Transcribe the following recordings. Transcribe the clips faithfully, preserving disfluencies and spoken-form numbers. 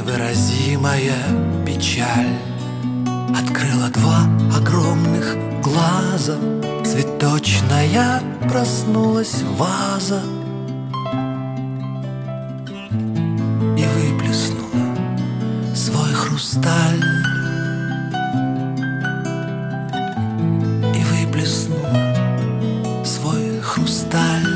невыразимая печаль открыла два огромных глаза. Цветочная проснулась ваза и выплеснула свой хрусталь, и выплеснула свой хрусталь.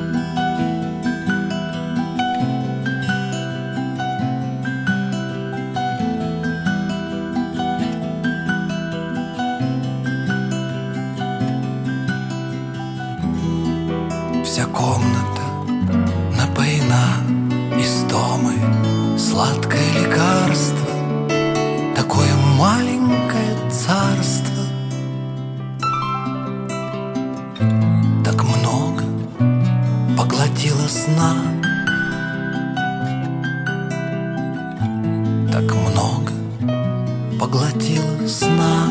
Вся комната напоена истомой, сладкое лекарство, такое маленькое царство. Так много поглотило сна, так много поглотило сна.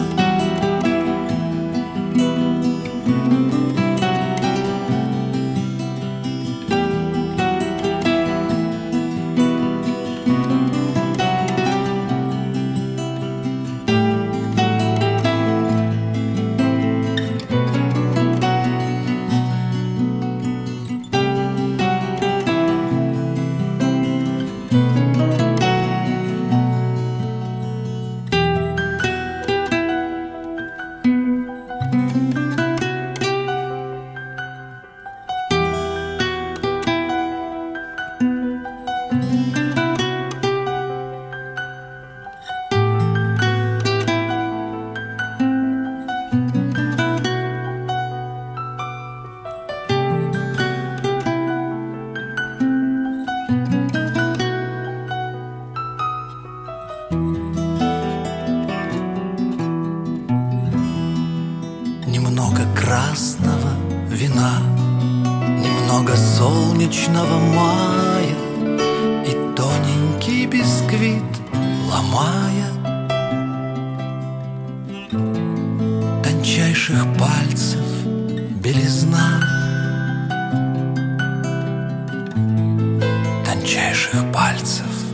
Немного красного вина, немного солнечного мая и тоненький бисквит, ломая тончайших пальцев белизна, тончайших пальцев